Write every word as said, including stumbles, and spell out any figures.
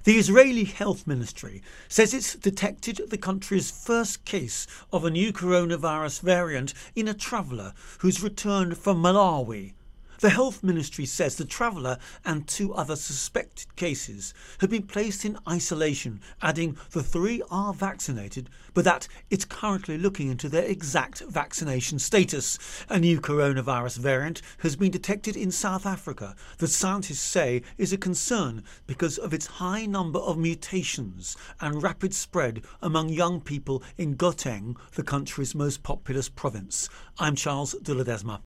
The Israeli Health Ministry says it's detected the country's first case of a new coronavirus variant in a traveller who's returned from Malawi. The Health Ministry says the traveller and two other suspected cases have been placed in isolation, adding the three are vaccinated, but that it's currently looking into their exact vaccination status. A new coronavirus variant has been detected in South Africa that scientists say is a concern because of its high number of mutations and rapid spread among young people in Gauteng, the country's most populous province. I'm Charles de Ledesma.